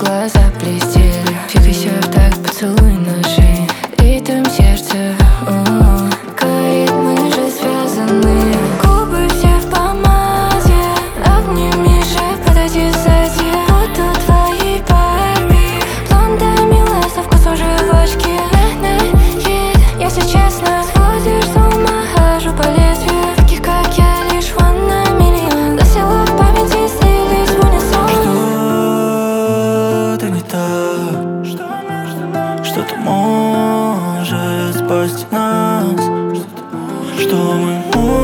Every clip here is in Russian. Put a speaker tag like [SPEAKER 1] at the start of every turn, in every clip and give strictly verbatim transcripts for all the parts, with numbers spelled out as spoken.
[SPEAKER 1] глаза блестели. Двигайся так, поцелуй наши, ритм сердца. Говорит, мы же связаны. Губы все в помаде, обними же, подойди сзади. Буду твоей Барби, блонда милая, со вкусом жвачки. Ненавид, если честно, сводишь с ума, хожу по лезвию. Таких, как я, лишь one на миллион. Засела в памяти, слились в унисон.
[SPEAKER 2] Что-то не так, что-то может спасти нас, что мы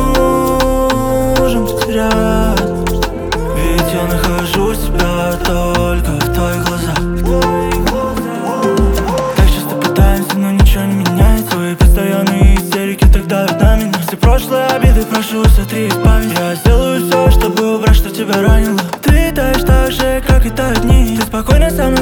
[SPEAKER 2] можем потерять. Ведь я нахожу себя только в твоих глазах. Так часто пытаемся, но ничего не меняется. Твои постоянные истерики так давят на меня. Все прошлые обиды прошу, сотри из памяти. Я сделаю все, чтобы убрать, что тебя ранило. Ты таешь так же, как и тают дни. Ты спокойно со мной